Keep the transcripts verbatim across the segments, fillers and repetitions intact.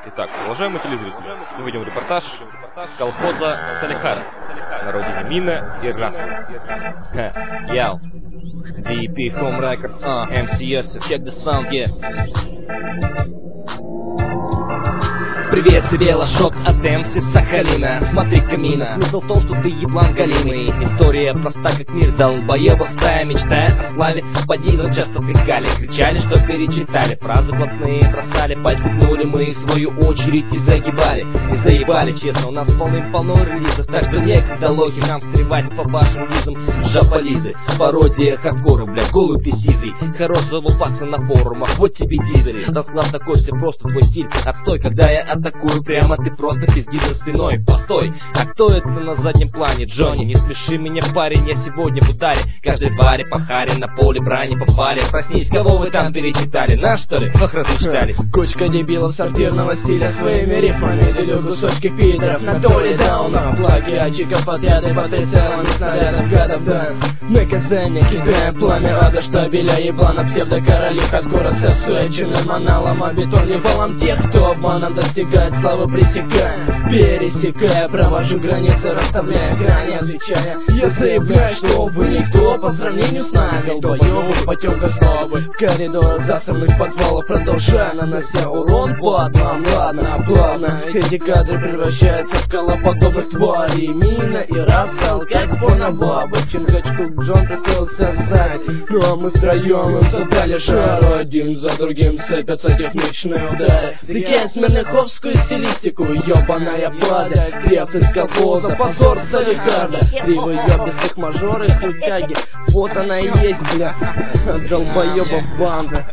Итак, уважаемые телезрители, мы ведем репортаж с колхоза Салихард на родине Мина и Расла. Яу. ди и пи Home Records, uh, эм си Yosef, check the sound, yeah. Привет тебе, лошок от эм си Сахалина. Смотри, камина, смысл в том, что ты еблан галимый. История проста как мир, долбоебов стая, мечтая о славе. По дизам часто втыкали, кричали, что перечитали. Фразы блатные бросали, пальцы гнули мы в свою очередь и загибали. И заебали, честно, у нас полным-полно релизов. Так что некогда лохи нам встревать по вашим визам. Жаполизы, пародия хардкора, бля, голый ты сизый. Хорош залупаться на форумах, вот тебе дизель. Расклад такой, все просто твой стиль. Отстой, когда я атакую прямо, ты просто пиздишь за спиной. Постой, а кто это на заднем плане? Джонни, не смеши меня, парень, я сегодня в ударе. Каждой твари по харе на поле брани попали. Проснись, кого вы там перечитали? Нас, что ли? Ох, размечтались. Кучка дебилов сортирного стиля своими рифмами делю кусочки пидоров на толе даунов. Плагиатчиков подряды под прицелами снарядов гадов, да. Наказание кидаем пламя ада, штабеля еблана, псевдокороли хардкора со свеченным аналом, а бетон не валом тех, кто обманом достигает славы, пресекая, пересекая, провожу границы, расставляя грани, отвечая. Я заявляю, что вы никто по сравнению с нами, долбоёбы, потёмка злобы, в коридорах засранных подвалов, продолжая нанося урон падлам. Ладно, плавно, эти кадры превращаются в колоподобных тварей. Мина и Рассел, как порнобабы. Чингачкук Джон пристроился сзади, ну а мы втроем им задали жару. Один за другим сыпятся техничные удары, встречая смирноховскую стилистику. Ёбаная пада, крепцы с колхоза, позор Салихарда. Три выёбистых мажоры, крутяги, вот она и есть, бля, долбоёбов банда.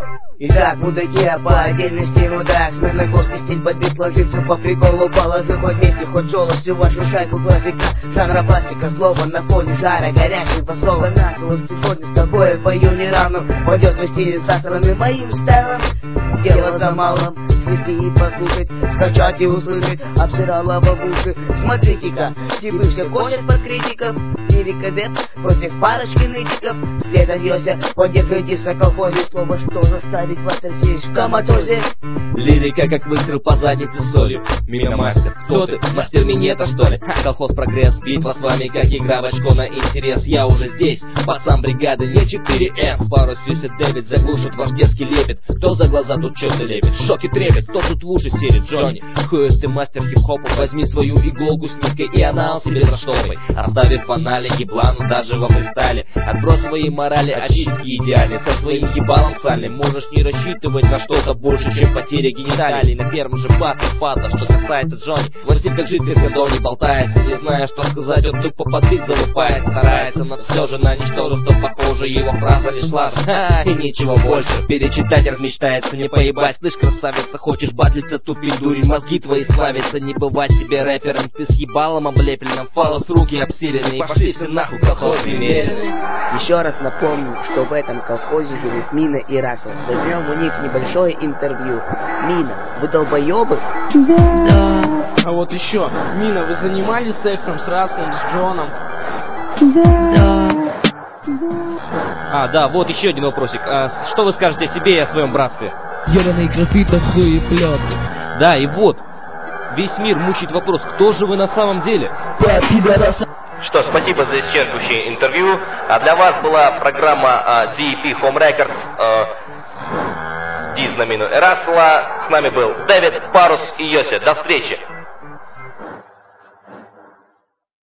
Итак, мудаки, а по отдельности мудак. Смирноховский стиль бомбит, ложится по приколу, положи хоть вместе, хоть соло, всю вашу шайку классика. Жанра пластика, слово на фоне жара, горящего слова началось. Сегодня с тобой пою неравным, пойдет в стиле засранным моим стайлом. Дело за малым, свести и послушать, скачать и услышать, обсирала бабушки. Смотрите-ка, типы все косят под критиков. Лирика бед против парочки нытиков. Следом Йося, поддержитесь на колхозе. Слово, что заставить вас трясись в коматозе. Лирика как выстрел по заднице солью. Мина мастер, кто ты? Мастер минета, что ли? Колхоз прогресс, битва с вами как игра в очко на интерес. Я уже здесь, пацан бригады, не четыре эс. Пару Сьюси Дэвид заглушит ваш детский лепет. Кто за глаза тут что-то лепит? Шоки трепет, кто тут в уши серит? Джонни, хуёс ты мастер хип-хопа. Возьми свою иголку с ниткой и анал себе заштопай. Оставив фанали еблану даже во фристайле. Отбрось свои морали, ошибки идеальны. Со своим ебалом сальным можешь не рассчитывать на что-то больше, чем потеря гениталий. На первом же батле падла, что касается Джонни. Василь как жидкость в гондоне болтается, не зная, что сказать, он тупо под бит залупает. Старается, но все же на ничтожество похоже. Его фраза лишь лажа, и ничего больше. Перечитать размечтается, не поебать. Слышь, красавица, хочешь батлиться, тупи дурень. Мозги твои славятся, не бывать тебе рэпером. Ты с ебалом облепленным, фалос руки обсиленные. Пошли все нахуй, колхоз немеренный. Еще раз напомню, что в этом колхозе живут Мина и Рассел. Возьмем у них небольшое интервью. Мина, вы долбоебы? Да. А вот еще, Мина, вы занимались сексом с Расселом, с Джоном? Да. А, да, вот еще один вопросик. А, что вы скажете о себе и о своем братстве? Ёбаный графита, хуй и плёт. Да, и вот, весь мир мучает вопрос, кто же вы на самом деле? Я пидораса. Что, спасибо за исчерпывающее интервью. А для вас была программа ди и пи Home Records Диз на Мину и Рассела. С нами был Дэвид, Парус и Йося. До встречи!